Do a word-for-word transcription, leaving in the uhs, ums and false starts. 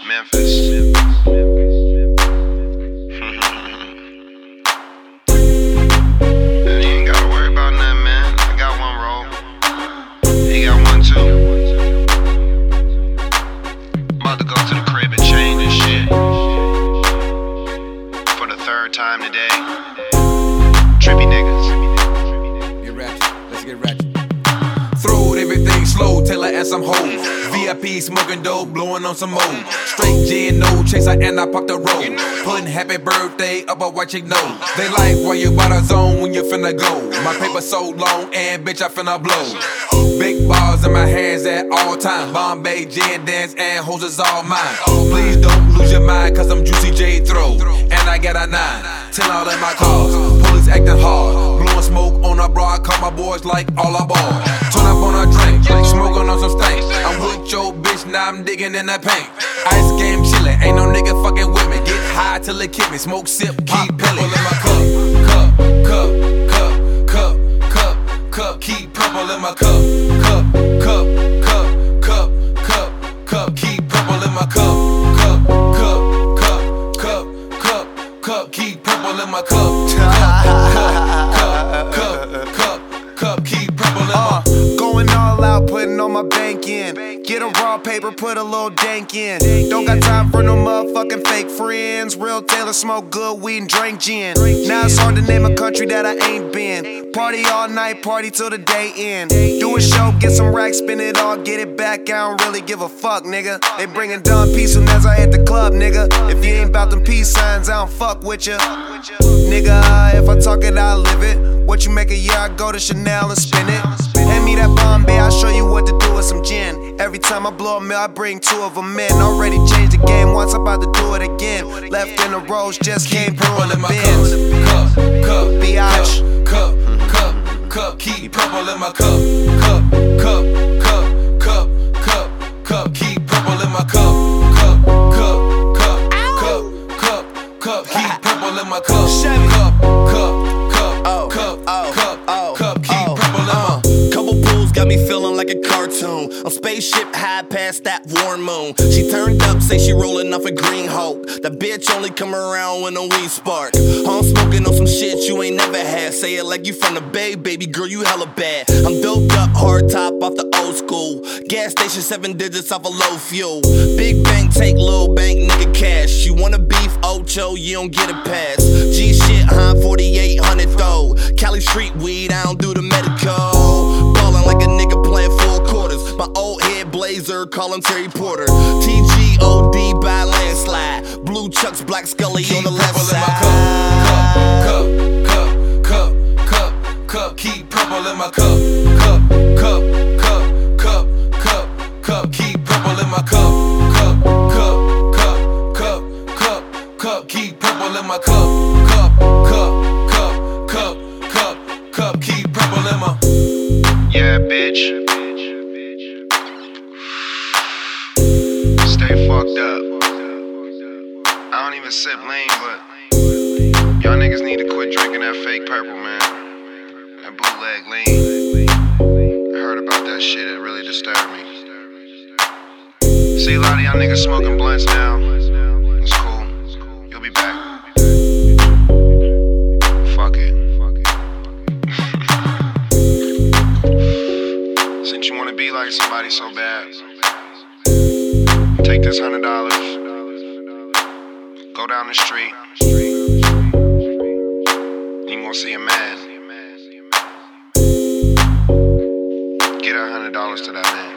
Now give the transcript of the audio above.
Memphis. And you ain't gotta worry about nothing, man. I got one roll. He got one too. I'm about to go to the crib and change this shit for the third time today. Trippy niggas. Get ratchet. Let's get ratchet. Throw everything slow till I add some hoes. V I P smoking dope, blowing on some more. Straight gin, no chaser, and I pop the road. Putting happy birthday up a white chick nose. They like why you out of zone when you finna go. My paper so long and bitch I finna blow. Big balls in my hands at all times. Bombay, gin, dance, and hoes is all mine. Please don't lose your mind, cause I'm Juicy J Throw. And I got a nine, ten all in my cars. Police acting hard, blowing smoke on a bra. I call my boys like all aboard. Turn up on a drink, smoking on some stank. I'm with your bitch, now I'm digging in that paint. Ice game chillin', ain't no nigga fucking with me. Get high till it kick me, smoke, sip, keep pillin'. In my cup, cup, cup, cup, cup, cup, cup, keep purple in my cup, cup, cup, cup, cup, cup, cup, keep purple in my cup, cup, cup, cup, cup, cup, cup, keep purple in my cup, cup, cup, cup, cup, cup, keep purple in my. Going all out, putting on my bank in. Get a raw paper, put a little dank in. Don't got time for no motherfucking fake friends. Real Taylor smoke good weed and drink gin. Now it's hard to name a country that I ain't been. Party all night, party till the day end. Do a show, get some racks, spin it all, get it back. I don't really give a fuck, nigga. They bringin' Don P soon as I hit the club, nigga. If you ain't bout them peace signs, I don't fuck with ya. Nigga, if I talk it, I live it. What you make a year, I go to Chanel and spin it. Hand me that Bombay, I'll show you what to do with some gin. Every time I blow a mill, I bring two of them in. Already changed the game once, I'm about to do it again. Left in the rows, just came through in the bins. Cup, cup, Biatch. cup, cup, cup, keep purple in my cup. Cup, cup, cup, cup, cup, cup, keep purple in my cup. Cup, cup, cup, cup, cup, cup, keep purple in my cup. Cup, cup, cup, cup, cup, cup, keep purple in my. Couple pools got me feeling like a cartoon. A spaceship high past that warm moon. She turned up, say she rolling off a green Hulk. That bitch only come around when a weed spark. I'm smoking on some shit you ain't never had. Say it like you from the Bay, baby girl, you hella bad. I'm doped up, hard top off the old school. Gas station, seven digits off a low fuel. Big bank, take little bank, nigga cash. You wanna beef, Ocho, you don't get a pass. G shit, huh, forty-eight hundred though. Cali street weed, I don't do the medical. Ballin' like a nigga playing four quarters. My old head blazer, call him Terry Porter. T G O D by landslide. Blue Chucks, black Scully on the left side. Cup, cup, cup, cup, cup, keep purple in my cup. Cup, cup, cup, cup, cup, cup, keep purple in my cup. Cup, cup, cup, cup, cup, cup, keep purple in my cup. Cup, cup, cup, cup, cup, cup, keep purple in my. Yeah, bitch. Stay fucked up. I don't even sip lean, but y'all niggas need to quit drinking that fake purple, man. That bootleg lean. I heard about that shit, it really disturbed me. See a lot of y'all niggas smoking blunts now. It's cool. You'll be back. Fuck it. Since you wanna be like somebody so bad, take this hundred dollars, go down the street, you gonna see a man. Get a hundred dollars to that man.